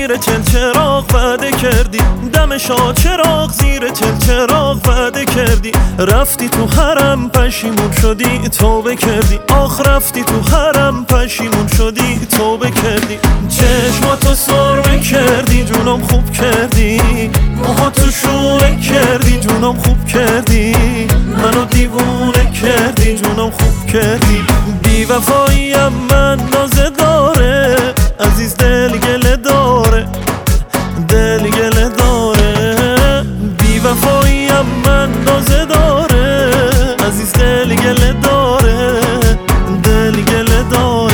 زیر چل چراغ وعده کردی، دم شاه چراغ زیر چل چراغ وعده کردی. رفتی تو حرم پشیمون شدی توبه کردی، آخ رفتی تو حرم پشیمون شدی توبه کردی. چشماتو سرمه کردی جونم خوب کردی، موهاتو شونه کردی جونم خوب کردی. منو دیوونه کردی جونم خوب کردی. بی وفاییم من نازه داره، عزیز دل گله داره، دل گله داره. بی وفاییم من نازه داره، عزیز دل گله داره، دل گله داره.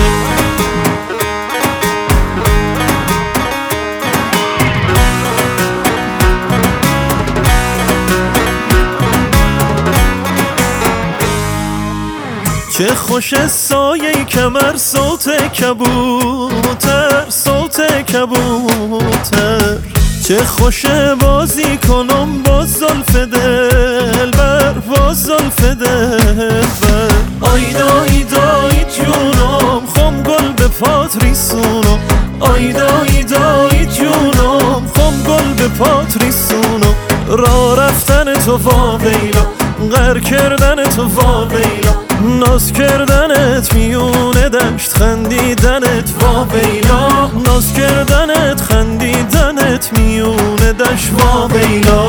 چه خوش سایه کمر صوت کبوتر، صوت کبوتر. چه خوش بازی کنم با زلف دلبر، با زلف دلبر. آیدا ایدای جونم خم گل به پات ریسونم، آیدا ایدای جونم خم گل به پات ریسونم. راه رفتن تو واویلا، غر کردن تو واویلا، ناز کردنت میونه دشت خندیدنت واویلا، ناز کردنت خندیدنت میونه دشت واویلا.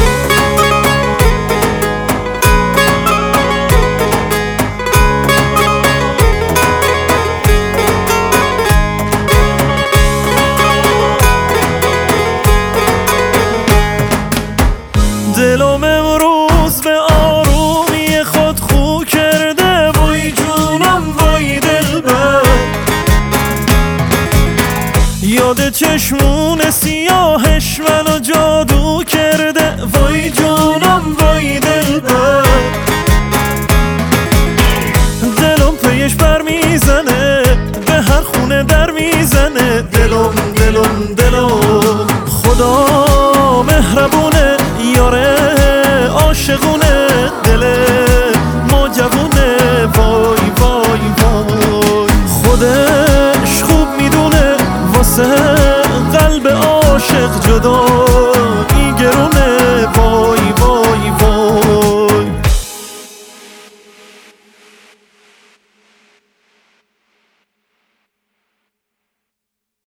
دلم امروز به آرومی خود خو کرده، وای جونم وای دلبر. یاد چشمون سیاهش منو جادو کرده، وای جونم وای دلبر. دلم پیش بر میزنه، به هر خونه در میزنه. دلم دلم دلم خدا مهربونه، یاره عاشقونه، دل ما جوونه. وای وای وای خودش خوب میدونه، واسه قلب عاشق جدا